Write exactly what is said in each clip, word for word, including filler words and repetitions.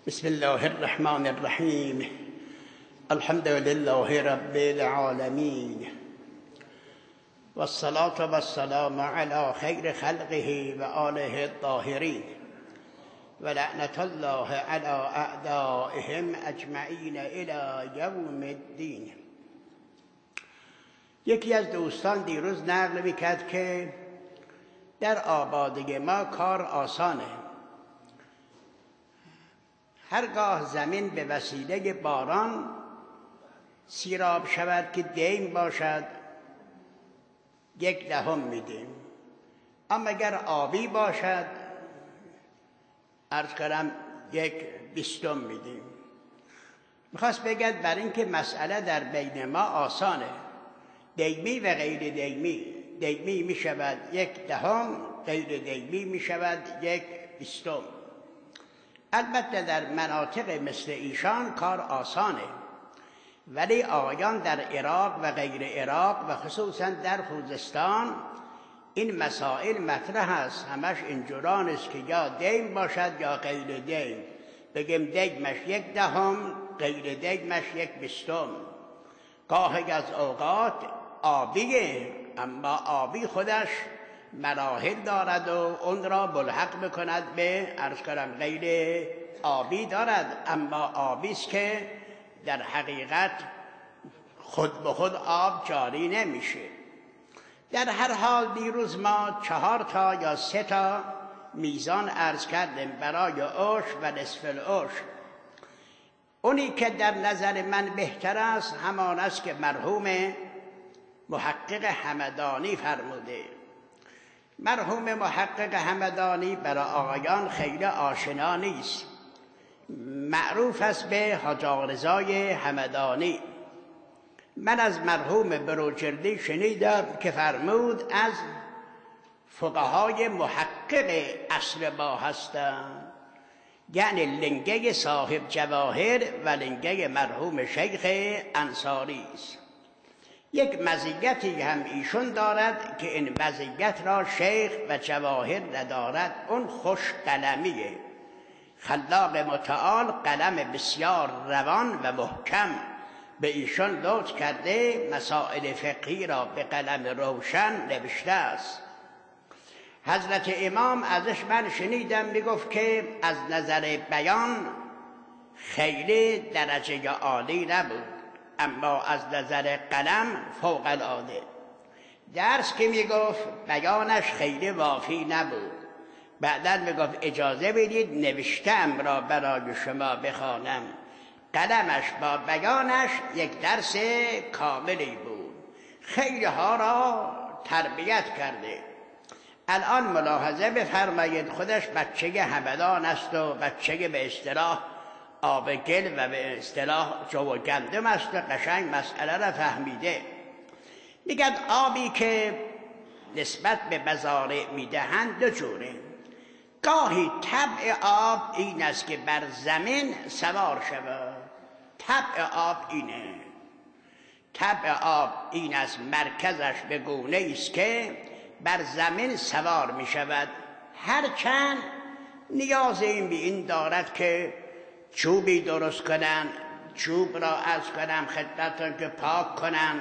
بسم الله الرحمن الرحیم. الحمد لله رب العالمین و الصلاة و السلام علی خیر خلقه و آله الطاهرین و لعنت الله علی اعدائهم اجمعین الی یوم الدین. یکی از دوستان دیروز نقل میکرد که در آبادی ما کار آسانه. هرگاه زمین به وسیله باران سیراب شود که دیم باشد یک دهم میدیم، اما اگر آبی باشد عرض کردم یک بیستم میدیم. میخواست بگد بر اینکه مسئله در بین ما آسانه، دیمی و غیر دیمی، دیمی میشود یک دهم، غیر دیمی میشود یک بیستم. البته در مناطق مثل ایشان کار آسانه، ولی آقایان در عراق و غیر عراق و خصوصا در خوزستان این مسائل مطرح است. همش اینجوران است که یا دیم باشد یا غیر دیم. بگیم دیمش یک دهم، غیر دیمش یک بیستم. گاهی از اوقات آبیه، اما آبی خودش مراحل دارد و اون را ملحق بکند به عرض کنم غیر آبی دارد، اما آبی است که در حقیقت خود به خود آب جاری نمیشه. در هر حال دیروز ما چهار تا یا سه تا میزان عرض کردیم برای عشر و نصف العشر. اونی که در نظر من بهتر است همان است که مرحوم محقق همدانی فرموده. مرحوم محقق همدانی برای آقایان خیلی آشنا نیست، معروف است به حاج رضای همدانی. من از مرحوم بروجردی شنیدم که فرمود از فقهای محقق عصر ما هستند، یعنی لنگه صاحب جواهر و لنگه مرحوم شیخ انصاری است. یک مزیتی هم ایشون دارد که این مزیت را شیخ و جواهر ندارد، اون خوش قلمیه. خلاق متعال قلم بسیار روان و محکم به ایشون لطف کرده، مسائل فقهی را به قلم روشن نوشته است. حضرت امام ازش من شنیدم میگفت که از نظر بیان خیلی درجه عالی نبود، اما از نظر قلم فوق العاده. درس که میگفت بیانش خیلی وافی نبود. بعداً میگفت اجازه بدید نوشتم را برای شما بخوانم. قلمش با بیانش یک درس کاملی بود، خیلی ها را تربیت کرده. الان ملاحظه بفرمایید خودش بچه همدان است و بچه به اصطلاح آب گل و به اصطلاح جو و گندم است و قشنگ مسئله را فهمیده. میگن آبی که نسبت به مزارع میدهند دو جوره. گاهی طبع آب این است که بر زمین سوار شود. طبع آب اینه. طبع آب این است مرکزش به گونه است که بر زمین سوار می شود. هرچند نیاز این به این دارد که چوبی درست کنن، چوب را از کنم خدمتتون که پاک کنن،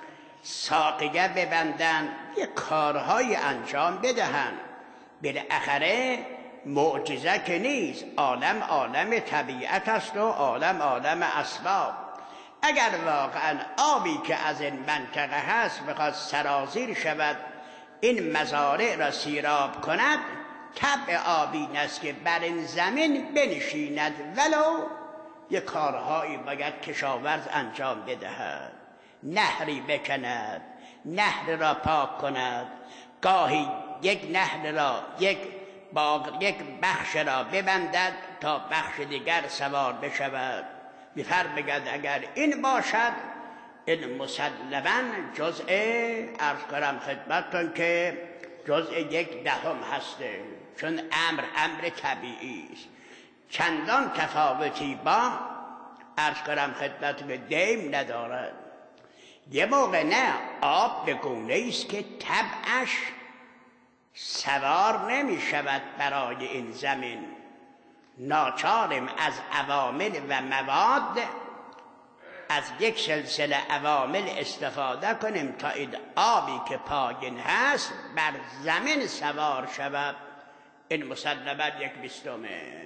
ساقیه ببندن، یه کارهای انجام بدهن. بالاخره معجزه که نیست، عالم عالم طبیعت است و عالم عالم اسباب. اگر واقعا آبی که از این منطقه هست بخواد سرازیر شود، این مزارع را سیراب کند، طبع آبی است که بر این زمین بنشیند، ولو یک کارهایی باید کشاورز انجام بدهد، نهری بکند، نهر را پاک کند، گاهی یک نهر را یک باغ یک بخش را ببندد تا بخش دیگر سوار بشود. بفرماید اگر این باشد این مسلماً جزء عرض کنم خدمتتون که جزء یک دهم هسته، چون امر امر طبیعی است. چندان تفاوتی با عرض کنم خدمت به دیم ندارد. یه موقع نه، آب به گونه است که طبعش سوار نمی شود برای این زمین. ناچاریم از عوامل و مواد، از یک سلسله عوامل استفاده کنیم تا این آبی که پایین هست بر زمین سوار شود. این مسلماً یک بیستمه.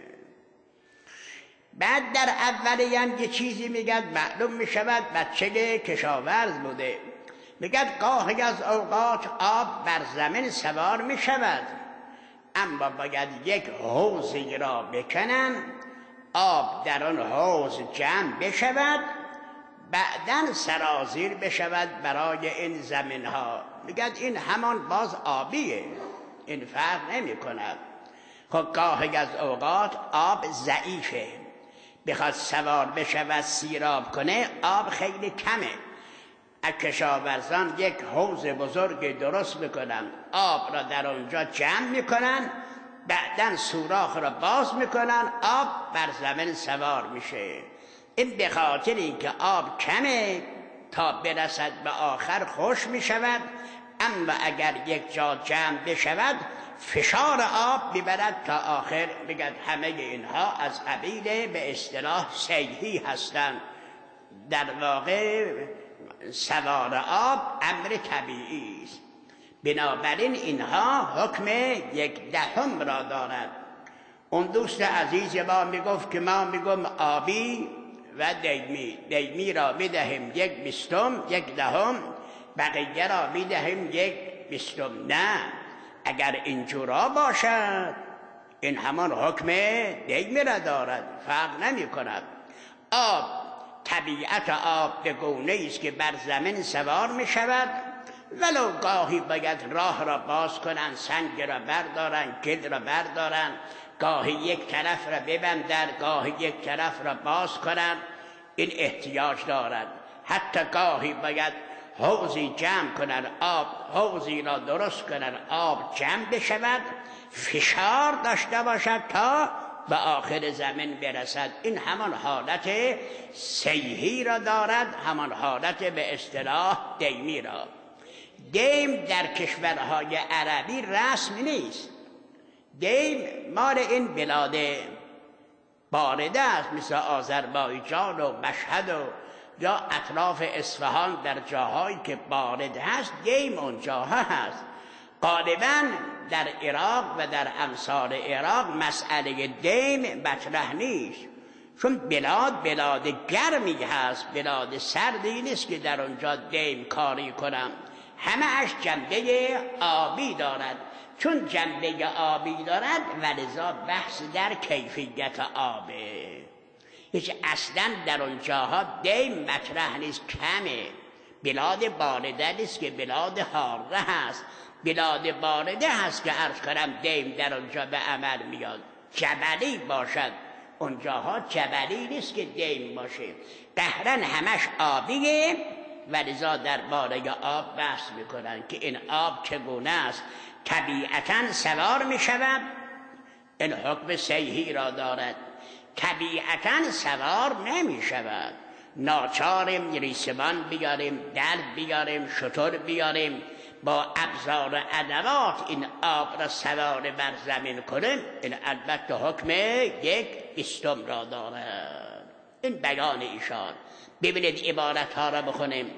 بعد در اولی هم یه چیزی میگد معلوم میشود بچه کشاورز بوده. میگد گاهی از اوقات آب بر زمین سوار میشود، اما باید یک حوضی را بکنن، آب در آن حوض جمع بشود، بعداً سرازیر بشود برای این زمین ها. میگد این همان باز آبیه، این فرق نمی کند. خب گاهی از اوقات آب ضعیفه، بخواد سوار بشود سیراب کنه، آب خیلی کمه. کشاورزان یک حوض بزرگ درست میکنن، آب را در اونجا جمع میکنن، بعداً سوراخ را باز میکنن، آب بر زمین سوار میشه. این به خاطر اینکه آب کمه تا برسد به آخر خوش میشود، اما اگر یک جا جمع بشود فشار آب میبرد تا آخر. بگد همه اینها از قبیل به اصطلاح سیحی هستند. در واقع سوار آب امر طبیعی است، بنابراین اینها حکم یک دهم را دارد. اون دوست عزیز ما میگفت که ما میگم آبی و دیمی، دیمی را میدهیم یک بیستم، یک دهم، بقیه را میدهیم یک بیستم. نه، اگر اینجورا باشد این همان حکم دیمی را دارد، فرق نمی کند. آب، طبیعت آب به گونه است که بر زمین سوار می شود، ولو گاهی باید راه را باز کنن، سنگ را بردارن، گل را بردارن، گاهی یک طرف را ببندن، گاهی یک طرف را باز کنن، این احتیاج دارد. حتی گاهی باید حوضی جمع کنن، آب حوضی را درست کنن، آب جمع بشود، فشار داشته باشد تا به آخر زمین برسد. این همان حالت سیحی را دارد، همان حالت به اصطلاح دیمی را. دیم در کشورهای عربی رسم نیست. دیم مال این بلاد بارده است، مثل آذربایجان و مشهد و یا اطراف اصفهان، در جاهایی که بارد هست دیم اونجاها هست. غالباً در عراق و در امثال عراق مسئله دیم مطرح نیست، چون بلاد بلاد گرمی هست، بلاد سردی نیست که در اونجا دیم کاری کنم. همه اش جنبه آبی دارد. چون جنبه آبی دارد ولذا بحث در کیفیت آبه، هیچ اصلا در اونجاها دیم مطرح نیست، کمه. بلاد بارده نیست که بلاد حاره هست، بلاد بارده هست که عرض کنم دیم در اونجا به عمل میاد. جبلی باشد، اونجاها جبلی نیست که دیم باشه. قهرن همش آبیه، ولذا در باره آب بحث میکنن که این آب چگونه است. طبیعتاً سوار میشود، این حکم سیحی را دارد. طبیعتاً سوار نمیشود، ناچاریم ریسمان بیاریم، درد بیاریم، شتر بیاریم، با ابزار ادوات این آب را سوار بر زمین کنیم. این البته حکم یک بیستم را دارد. این بیان ایشان. ببینید عبارت ها را بخونیم.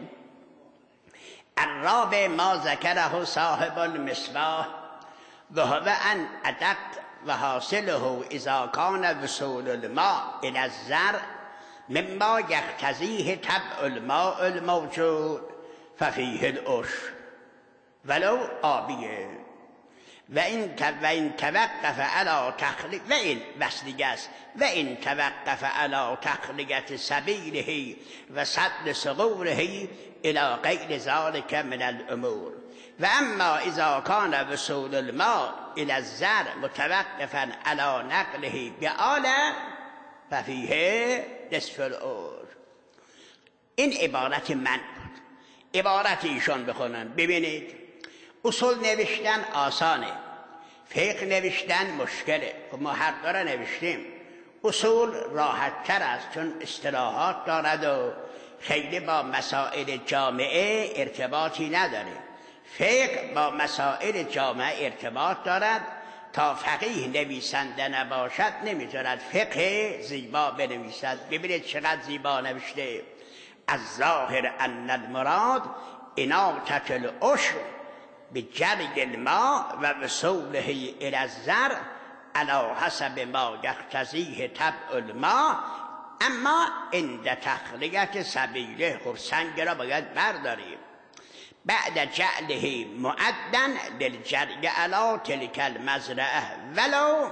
الراب ما ذکره صاحب المصباح و هو ان ادق و حاصله اذا کان وصول الماء الى الزرع مما یقتضیه طبع الماء الموجود ففیه العش ولو آبیه و این توقف علی تخلیق و این وصلیه است و این توقف علی تخلیقت سبیله و صد سقوله الى غیر ذلك من الامور و اما اذا کان وصول الماء الى الزرع متوقفا علی نقله بآله ففیه نصف العشر. این عبارت من بود. عبارت ایشان بخونن. ببینید اصول نوشتن آسانه، فقه نوشتن مشکله. ما هر داره نوشتیم. اصول راحت تر است چون اصطلاحات دارد و خیلی با مسائل جامعه ارتباطی نداره. فقه با مسائل جامعه ارتباط دارد تا فقیه نویسنده نباشد نمیتواند فقه زیبا بنویسد. ببینید چقدر زیبا نوشته: از ظاهر ان المراد اناطة العشر بجرد الماء و وصوله الى الزرع علی حسب ما یقتضیه طبع الماء، اما عند تخلیة سبیله، خب سنگ را باید برداریم، بعد جعله معدن للجري علی تلك المزرعه ولو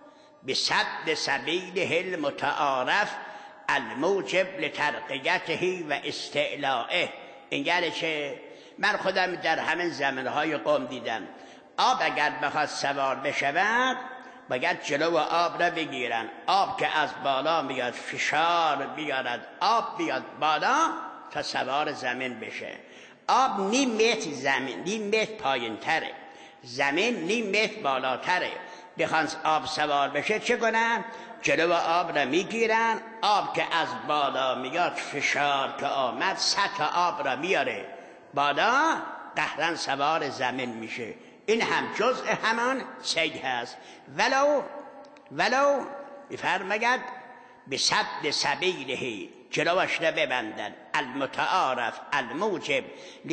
بسد سبیله المتعارف الموجب لترقیته و استعلائه. این یعنی که من خودم در همین زمینهای قوم دیدم، آب اگر بخواد سوار بشود باید جلو آب را بگیرن، آب که از بالا میاد فشار بیارد، آب بیاد بالا تا سوار زمین بشه. آب نیم متر زمین، نیم متر پایین تره، زمین نیم متر بالاتره. بخوان آب سوار بشه چه کنن؟ جلو آب را میگیرن، آب که از بالا میاد فشار که آمد سطح آب را میاره بالا، قهرن سوار زمین میشه. این هم جزء همان سید هست. ولو ولو بفرماید به صد سبیله، جلوش را ببندن، المتعارف الموجب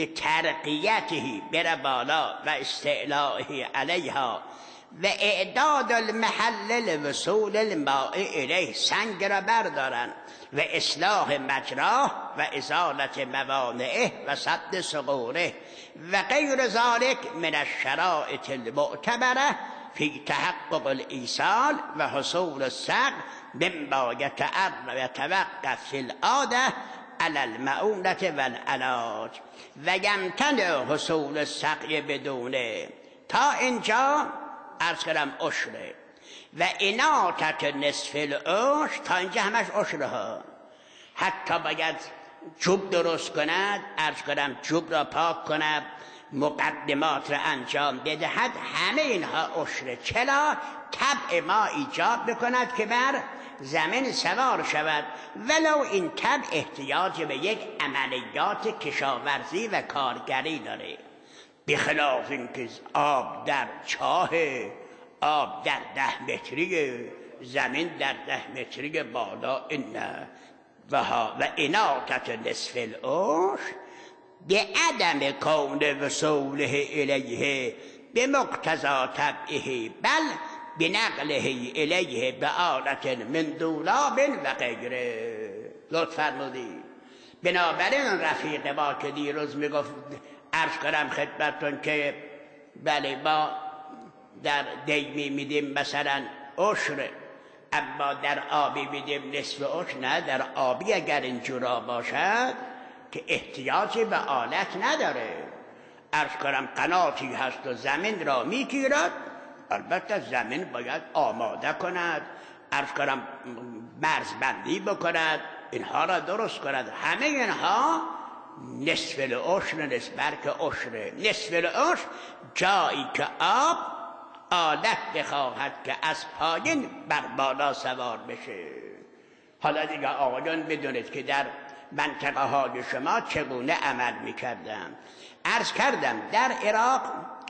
لترقیته، بره بالا، و استعلائه علیها و اعداد المحل لوصول الماء الیه، سنگ را بردارن و اصلاح مجراه و ازالت موانعه و سد ثغوره و غیر ذلك من الشرائط المعتبره فی تحقق الایصال و حصول السقم مما یتوقف فی العاده علی المعونة والعلاج و یمتنع حصول السقی بدونه. تا اینجا عرض کردم عشره و اناطة نصف العشر، تا اینجا همش عشره ها. حتی باید جوب درست کند، عرض کردم جوب را پاک کند، مقدمات را انجام بدهد، همه اینها عشره. چرا؟ طبع ما ایجاب بکند که بر زمین سوار شود، ولو این طبع احتیاج به یک عملیات کشاورزی و کارگری داره، بخلاف اینکه آب در چاه، آب در ده متری، زمین در ده متری بالا. این و ها و اناطة نصف العشر به عدم کون وصوله الیه به مقتضا طبعه، بل بنقله الیه به آلت من دولاب و غیره. لطف فرمودید. بنابراین رفیق ما که دیروز میگفت، عرض کنم خدمتتون که بله ما در دیمی میدیم مثلا عشر، اما در آبی میدیم نصف عشر. نه، در آبی اگر اینجورا باشد که احتیاجی به آلت نداره، عرض کنم قناتی هست و زمین را میگیرد، البته زمین باید آماده کند، عرض کنم مرزبندی بکند، اینها را درست کند. همه اینها نصف العشر نسبت که عشره. نصف العشر جایی که آب آلت بخواهد که از پایین بر بالا سوار بشه. حالا دیگه آقایان بدونید که در منطقه های شما چگونه عمل میکردم. عرض کردم در عراق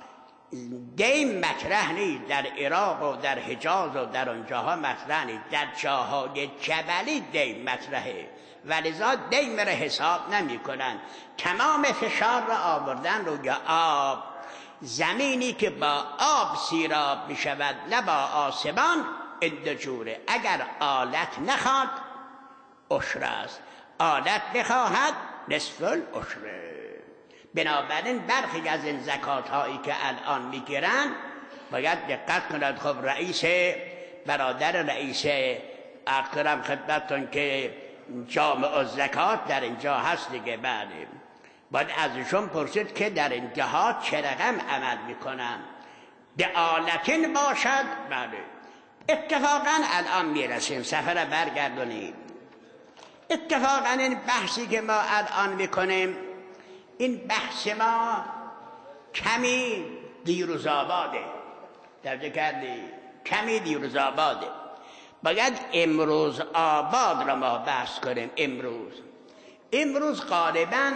دیم مطرح نیست، در عراق و در حجاز و در اونجاها مطرح نیست، در جاهای جبلی دیم مطرحه، ولذا دیم را حساب نمی کنن. تمام فشار را آوردن روی آب. زمینی که با آب سیراب می شود نه با آسمان، این جوره. اگر آلت نخواد عشر است، آلت بخواهد نصف العشر. بنابراین برخی از این زکات هایی که الان میگیرن باید دقت کنند. خب رئیس برادر رئیس اکرم خدمتتون که جامع الزکات در اینجا هست دیگه، بله، باید ازشون پرسید که در این جهات چه رقم عمل میکنن. به آلتین باشد. بله، اتفاقا الان میرسیم، سفر برگردونید. اتفاقا این بحثی که ما الان میکنیم، این بحث ما کمی دیروز آباده، درجه کردی، کمی دیروز آباده. باید امروز آباد را ما بحث کنیم. امروز امروز غالبا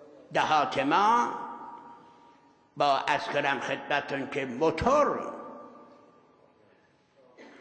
دهات ما با از کنم خدمتون که موتور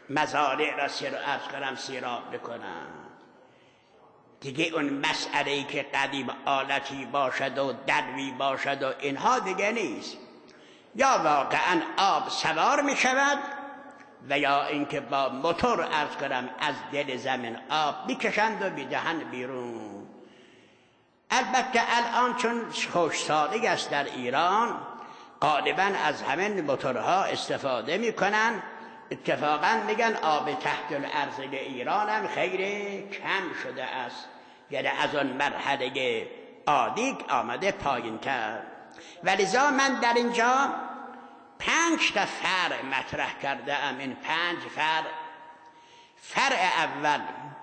مزارع را سیر ارز کنم سیراب بکنم. دیگه اون مسئله ای که قدیم آلتی باشد و دلوی باشد و اینها دیگه نیست. یا واقعا آب سوار می شود و یا اینکه با موتور عرض کنم از دل زمین آب میکشند و میدهند بیرون. البته الان چون خشکسالی است در ایران غالبا از همین موتورها استفاده میکنن. اتفاقا میگن آب تحت الارض ایران هم خیلی کم شده است، یعنی از اون مرحله عادی آمده پایین تر. ولذا من در اینجا پنج تا فرع مطرح کرده ام. این پنج فرع: فرع اول،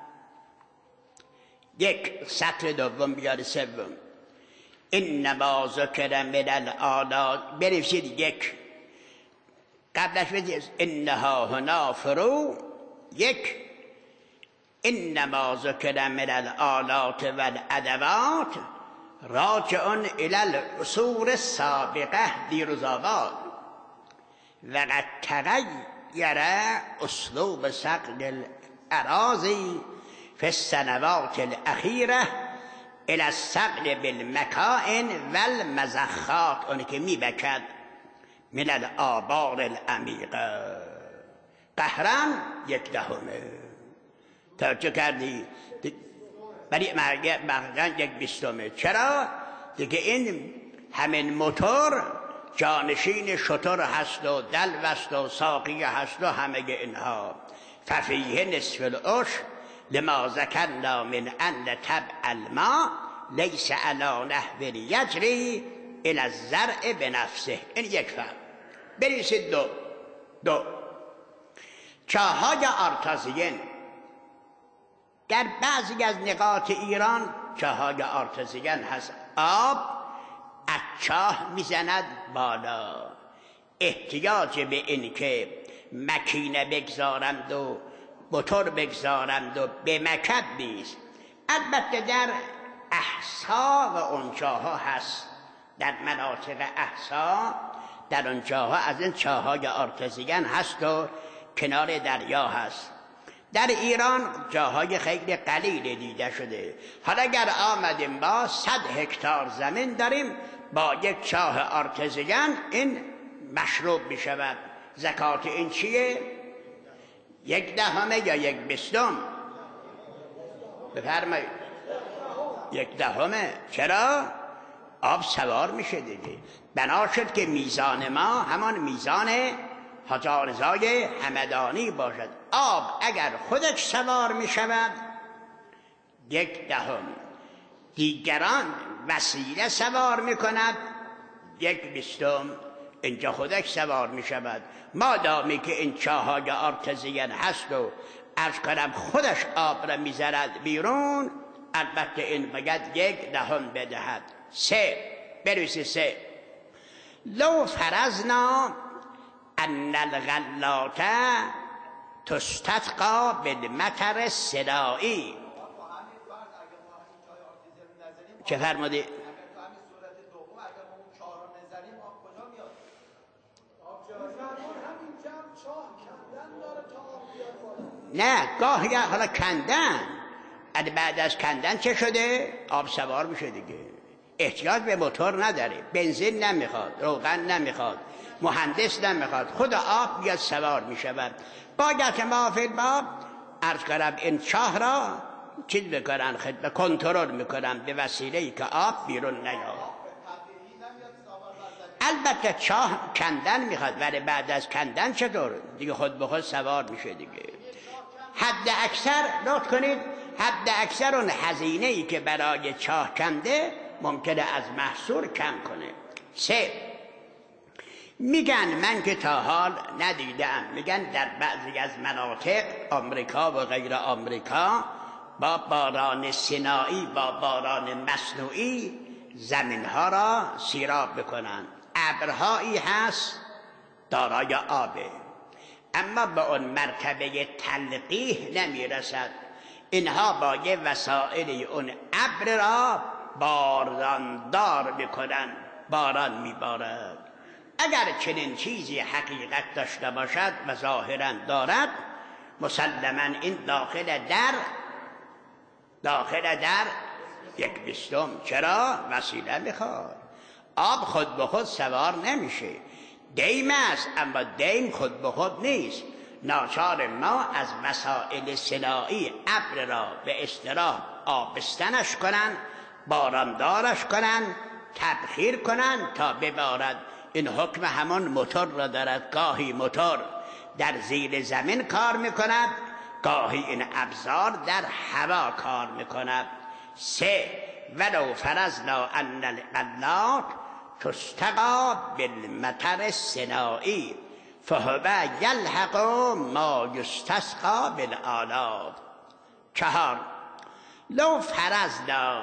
یک سطر دوم بیار سوم، انما ذکر من الآلات، بنویسید یک، قبلش بنویسید انها هنا فرو، یک انما ذکر من الآلات والادوات راجع الی العصور السابقه دیروز آباد وقد تغیر اسلوب صقل الاراضی فی السنوات الاخیره الى الصقل بالمکائن والمزخات، اون که میبکد من الآبار العمیقه. قهرن یک دهمه. توجه کردی؟ ولی مرگن یک بیستمه. چرا؟ دیگه این همین موتور جانشین شتر هست و دلو است و ساقی هست و همه اینها. ففیه نصف العشر لما ذکرنا من ان تبع الماء لیس علی نحو یجری الی الزرع بنفسه. این یک فرق. بنویسید دو دو چاهای آرتازین. در بعضی از نقاط ایران چاهای آرتازین هست. آب از چاه میزند بالا. احتیاج به این که مکینه بگذارند و موتور بگذارند و بمکد نیست. البته در احسا و اون چاها هست، در مناطق احسا در اون چاها از این چاهای آرتزیگن هست و کنار دریا هست. در ایران جاهای خیلی قلیل دیده شده. حالا اگر آمدیم با صد هکتار زمین داریم با یک چاه آرتزیگن این مشروب می شود. زکات این چیه؟ یک دهمه یا یک بیستم؟ بفرمایید. یک دهمه. چرا؟ آب سوار میشه دیگه. بنا شد که میزان ما همان میزان حاج رضای همدانی باشد. آب اگر خودش سوار میشود یک دهم، دیگران وسیله سوار میکند یک بیستم، اینجا خودش سوار میشود. مادامی که این چاهای آرتزین هست و عرض کنم خودش آب را میزرد بیرون، البته این باید یک دهم بدهد. سه، بنویسید سه. لو فرضنا ان الغلات تستسقى بالمطر الصناعی. چه فرمودی؟ نه، گاه یا حالا کندن، بعد از کندن چه شده؟ آب سوار میشه دیگه. احتیاج به موتور نداره، بنزین نمیخواد، روغن نمیخواد، مهندس نمیخواد، خود آب بیاد سوار میشود. باید که موافق با عرض کنم این چاه را چیز بکنن، خدمت کنترل میکنن به وسیله‌ای که آب بیرون نیاد. البته چاه کندن میخواد، ولی بعد از کندن چطور؟ دیگه خود به خود سوار میشه دیگه. حد اکثر نوت کنید، حد اکثر اون هزینه‌ای که برای چاه کنده ممکنه از محصول کم کنه. سه، میگن من که تا حال ندیدم، میگن در بعضی از مناطق آمریکا و غیر آمریکا با باران صناعی با باران مصنوعی زمینها را سیراب بکنن. ابرهایی هست دارای آبه، اما به اون مرتبه تلقیح نمیرسد. اینها با یه وسائل اون ابر را باراندار میکنن، باران میبارد. اگر چنین چیزی حقیقت داشته باشد و ظاهرا دارد، مسلما این داخل در داخل در یک بیستم. چرا؟ وسیله میخواد. آب خود به خود سوار نمیشه، دیم است، اما دیم خود به خود نیست. ناچار ما از وسایل صناعی ابر را به اصطلاح آبستنش کنن، باراندارش کنن، تبخیر کنن تا ببارد. این حکم همان موتور را دارد. گاهی موتور در زیر زمین کار میکند، گاهی این ابزار در هوا کار میکند. سه، ولو فرضنا ان القنات تستقی بالمطر الصناعی فهو یلحق ما یستسقی بالآلات. چهار، لو فرضنا،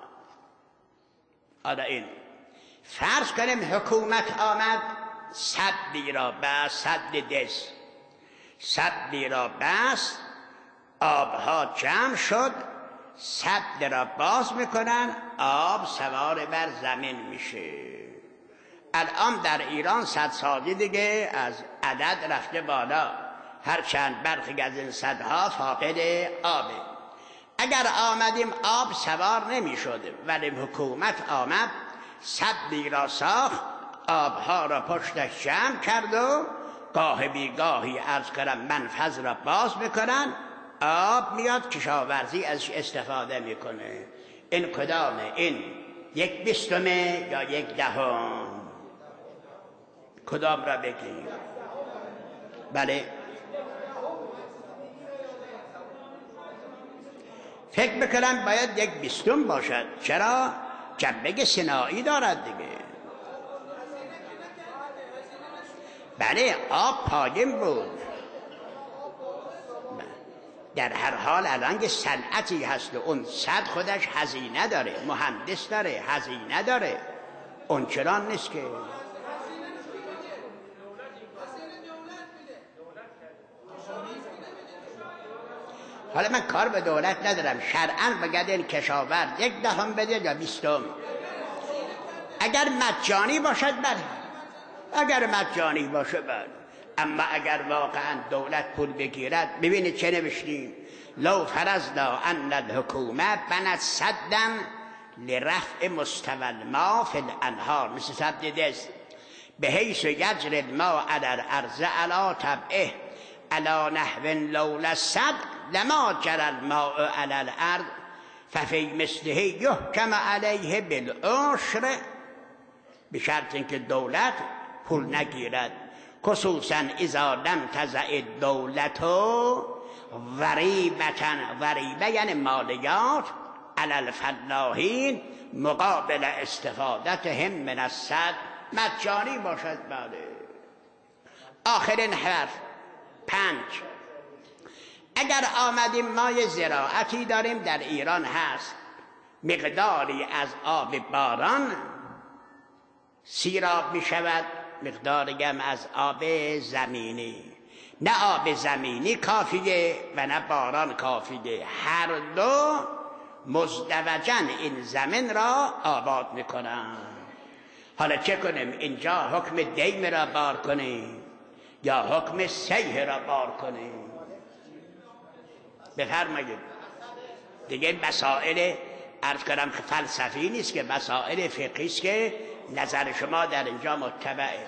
حالا این فرض کنیم حکومت آمد سدی را بست، سد دس سدی را بست، آبها جمع شد، سد را باز میکنن، آب سوار بر زمین میشه. الان در ایران صد سالی دیگه از عدد رفته بالا، هرچند برخی از این صدها فاقد آبه. اگر آمدیم آب سوار نمیشد، ولی حکومت آمد سدی را ساخت، آبها را پشتش جمع کرد و گاه بیگاهی عرض کردم منفذ را باز میکنن، آب میاد، کشاورزی ازش استفاده میکنه. این کدامه؟ این یک بیستمه یا یک دهم؟ کدام را بگیم؟ بله، فکر میکنم باید یک بیستم باشد. چرا؟ جنبه صناعی دارد دیگه. بله، آب پایم بود. در هر حال الان که صنعتی هست و اون صد خودش هزینه داره، مهندس داره، هزینه داره. اون چران نیست که حالا من کار به دولت ندارم، شرعاً بگید این کشاورز یک دهم بده یا بیستم. اگر مجانی باشد بله، اگر مجانی باشه بله. اما اگر واقعا دولت پول بگیرد، ببینید چه نوشتیم؟ لو فرضنا ان الحکومه بنت سدا لرفع مستوى الماء فی الانهار، مثل سد دست، به حیث یجری الماء علی الارض علی طبعه علی نحو لولا السد لما جرى الماء علی الارض ففی مثله یحکم علیه بالعشر، به شرط اینکه دولت پول نگیرد. خصوصا اذا لم تضع الدولت ضریبة، ضریبه یعنی مالیات، علی الفلاحین مقابل استفادتهم من السد، مجانی باشد. بله. آخرین حرف پنج، اگر آمدیم ما یه زراعتی داریم در ایران هست، مقداری از آب باران سیراب می شود، مقداری هم از آب زمینی. نه آب زمینی کافیه و نه باران کافیه، هر دو مزدوجاً این زمین را آباد میکنن. حالا چه کنیم؟ اینجا حکم دیم را بار کنیم یا حکم سیح را بار کنیم؟ بفرمایید. دیگه مسائل عرض کردم فلسفی نیست که، مسائل فقهی است که نظر شما در اینجا متبعه.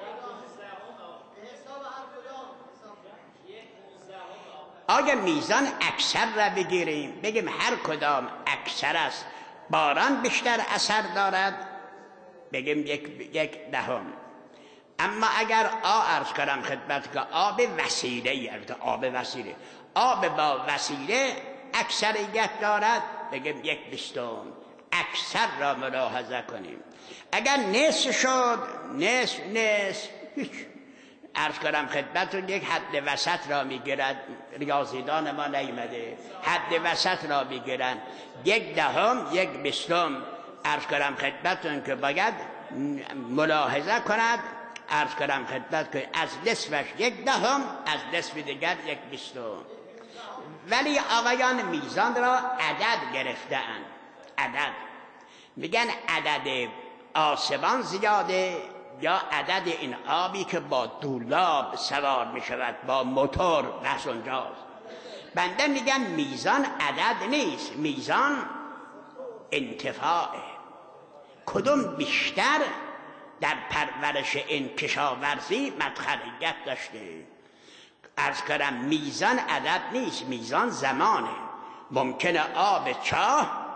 آیا میزان اکثر را بگیریم بگیم هر کدام اکثر است، باران بیشتر اثر دارد، بگیم یک, یک دهم. اما اگر آ عرض کنم خدمت که آب وسیله، یعنی آب وسیله، آب با وسیله اکثریت دارد، بگیم یک بیستم. اکثر را ملاحظه کنیم. اگر نصف شد، نصف نصف هیچ، عرض کنم خدمتون یک حد وسط را میگیرد. ریاضیدان ما نیامده، حد وسط را میگیرن، یک دهم، یک بیستم. عرض کنم خدمتون که باید ملاحظه کند، عرض کنم خدمت که از نصفش یک دهم، از نصف دیگر یک بیستم. ولی آقایان میزان را عدد گرفته‌اند. عدد میگن عدد آسمان زیاده، یا عدد این آبی که با دولاب سوار می شود، با موتور، بس اونجاست. بنده میگم میزان عدد نیست، میزان انتفاعه. کدوم بیشتر در پرورش این کشاورزی مدخلیت داشته. عرض کردم میزان عدد نیست، میزان زمانه. ممکنه آب چاه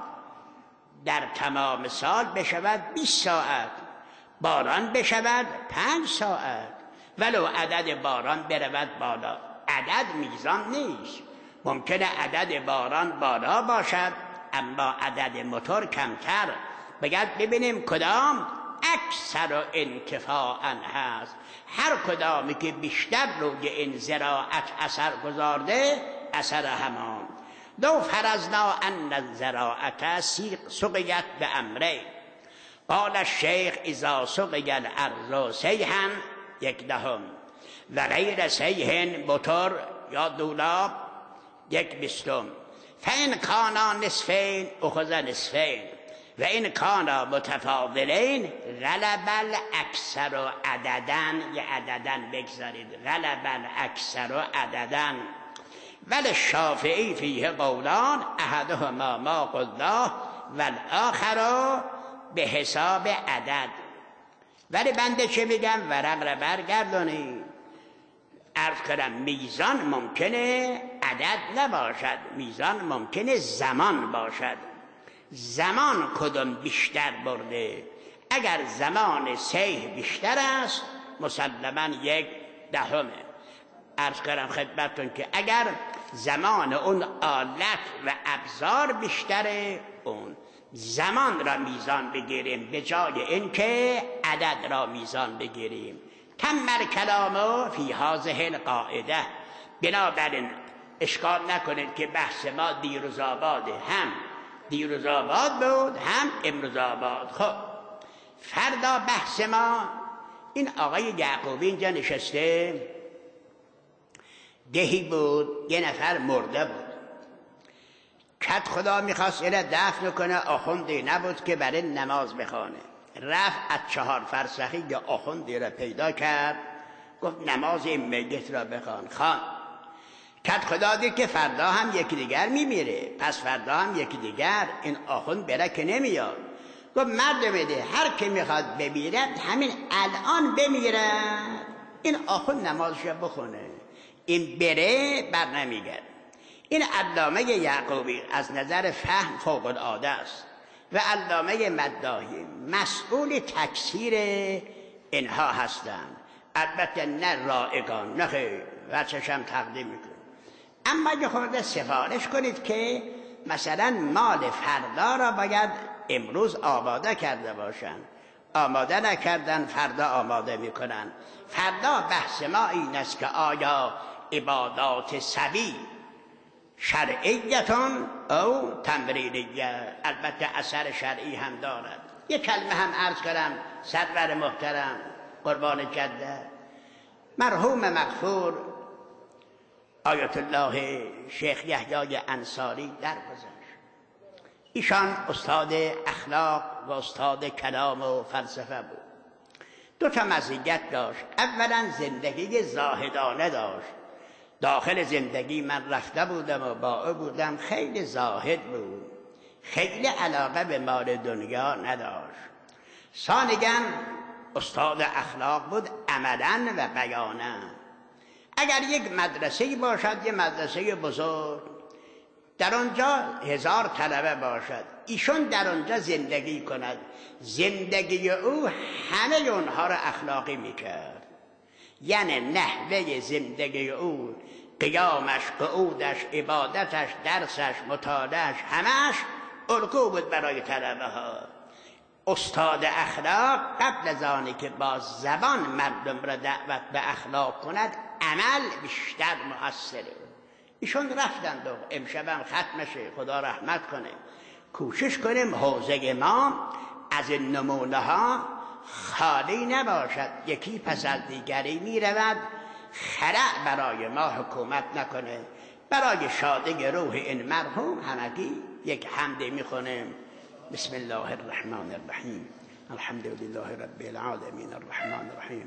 در تمام سال بشود بیست ساعت، باران بشود پنج ساعت، ولو عدد باران برود بالا. عدد میزان نیست. ممکنه عدد باران بالا باشد اما عدد موتور کمتر. بگرد ببینیم کدام اکثر انتفاعاً هست. هر کدامی که بیشتر روی این زراعت اثر گذارده اثر همان. لو فرضنا ان الزراعت سقیت به امره قال الشیخ اذا سقی الارض سیحا یک دهم و غیر سیح موتور یا دولاب یک بیستم. فان کانا نصفین اخذ نصفین و این کانا متفاضلین غلب الاکثر عددن. یه عددن بگذارید، غلب الاکثر عددن. ولی شافعی فیه قولان احدهما ما قلناه و الاخر به حساب عدد. ولی بنده چه میگم؟ ورق را برگردونید. عرض کردم میزان ممکنه عدد نباشد، میزان ممکنه زمان باشد. زمان کدوم بیشتر برده؟ اگر زمان سیح بیشتر است مسلما یک دهمه. عرض کردم خدمتتون که اگر زمان اون آلت و ابزار بیشتره اون زمان را میزان بگیریم به جای اینکه عدد را میزان بگیریم. تمر کلامو فی هذه القاعده. بنابراین اشکال نکنید که بحث ما دیروز آباده، هم دیروز آباد بود هم امروز آباد. خب فردا بحث ما این آقای یعقوبی اینجا نشسته، دهی بود یه نفر مرده بود، کت خدا میخواست اینه دفن کنه، آخوندی نبود که برای نماز بخوانه. رفت از چهار فرسخی یا آخوندی را پیدا کرد، گفت نماز این میت را بخوان. خان کت خدا دید که فردا هم یکی دیگر میمیره، پس فردا هم یکی دیگر، این آخوند بره که نمیاد. گفت مرد بده، هر که میخواد بمیرد همین الان بمیرد، این آخوند نمازش بخونه، این بره بر نمیگرد. این علامه یعقوبی از نظر فهم فوق العاده است و علامه مداحی مسئول تکثیر اینها هستند. البته نه رائگان، نه خیر، وچش هم تقدیم میکنم. اما یه خورده سفارش کنید که مثلا مال فردا را باید امروز آماده کرده باشن، آماده نکردن فردا آماده میکنن. فردا بحث ما این است که آیا عبادات سبی شرعیتون او تمرینیه. البته اثر شرعی هم دارد. یه کلمه هم عرض کردم سرور محترم قربان جده مرحوم مغفور آیت الله شیخ یحیی انصاری درگذشت. ایشان استاد اخلاق و استاد کلام و فلسفه بود. دو تا مزیت داشت. اولا زندگی زاهدانه داشت. داخل زندگی من رفته بودم و با او بودم، خیلی زاهد بود، خیلی علاقه به مال دنیا نداشت. ثانیاً استاد اخلاق بود عملاً و بیاناً. اگر یک مدرسه باشد، یک مدرسه بزرگ، در آنجا هزار طلبه باشد، ایشون در آنجا زندگی کند، زندگی او همه اونها را اخلاقی میکرد. یعنی نحوه زندگی او، قیامش، قعودش، عبادتش، درسش، مطالعش، همش الگو بود برای طلبه ها. استاد اخلاق قبل از آنی که با زبان مردم را دعوت به اخلاق کند، عمل بیشتر مؤثره. ایشون رفتند و امشبم ختمشه، خدا رحمت کنه. کوشش کنیم حوزه ما از این نمونه ها خالی نباشد. یکی پس از دیگری می رود، خرع برای ما حکومت نکنه. برای شادی روح این مرحوم همگی یک حمد می خونیم. بسم الله الرحمن الرحیم. الحمد لله رب العالمین الرحمن الرحیم